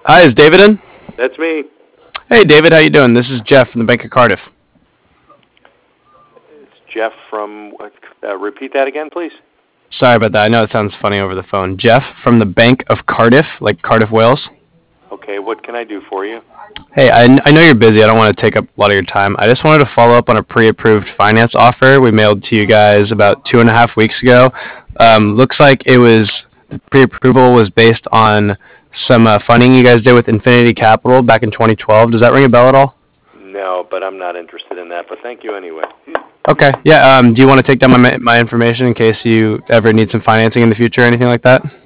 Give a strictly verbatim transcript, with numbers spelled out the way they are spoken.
Hi, is David in? That's me. Hey, David, how you doing? This is Jeff from the Bank of Cardiff. It's Jeff from. Uh, repeat that again, please. Sorry about that. I know it sounds funny over the phone. Jeff from the Bank of Cardiff, like Cardiff, Wales. Okay, what can I do for you? Hey, I, I know you're busy. I don't want to take up a lot of your time. I just wanted to follow up on a pre-approved finance offer we mailed to you guys about two and a half weeks ago. Um, looks like it was the pre-approval was based on some uh, funding you guys did with Infinity Capital back in twenty twelve. Does that ring a bell at all? No, but I'm not interested in that. But thank you anyway. Okay. Yeah. Um, do you want to take down my my information in case you ever need some financing in the future or anything like that?